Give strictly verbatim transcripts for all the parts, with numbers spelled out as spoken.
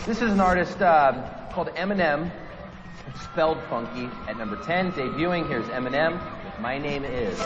This is an artist uh, called Eminem, spelled funky. At number ten, debuting, here's Eminem with My Name Is.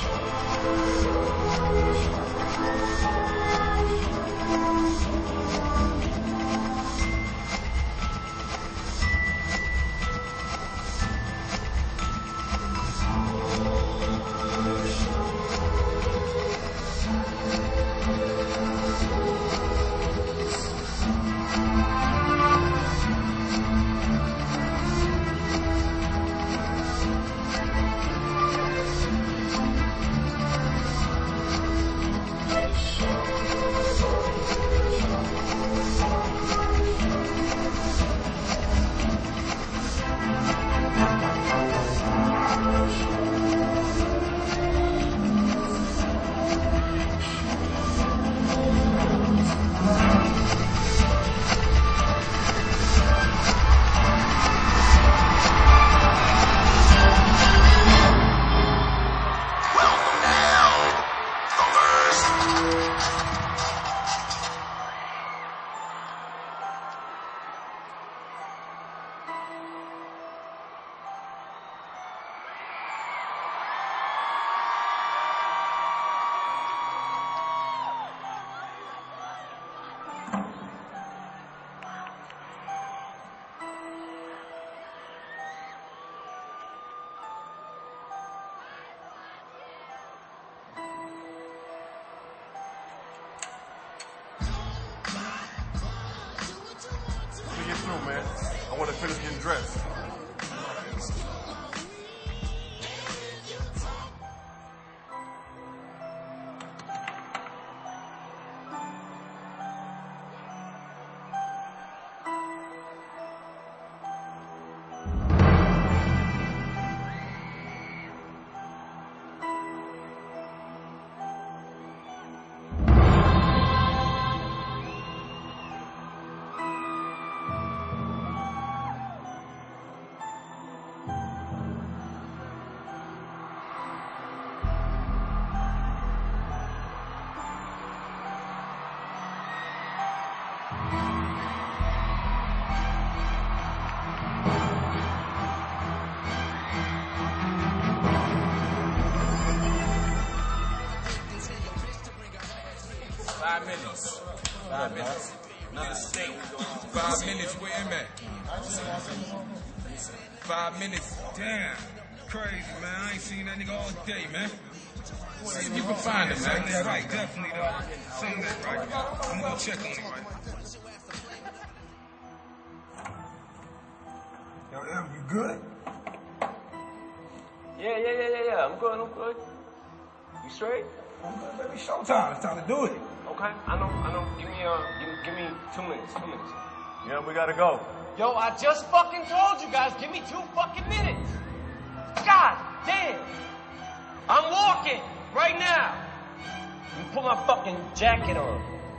Man. I want to finish getting dressed. Five minutes. Five minutes. Another state. Five minutes. Where am I? Five minutes. Damn. Crazy, man. I ain't seen that nigga all day, man. See if you can find him, man. That's right. Definitely, though. Sing that right. I'm gonna check on him, right? Yo, Em, you good? Yeah, yeah, yeah, yeah, yeah. I'm good, I'm good. You straight? I'm good, baby. Showtime. It's time to do it. Okay, I know, I know. Give me, uh, give me, give me two minutes, two minutes. Yeah, we gotta go. Yo, I just fucking told you guys, give me two fucking minutes. God damn. I'm walking right now. You put my fucking jacket on.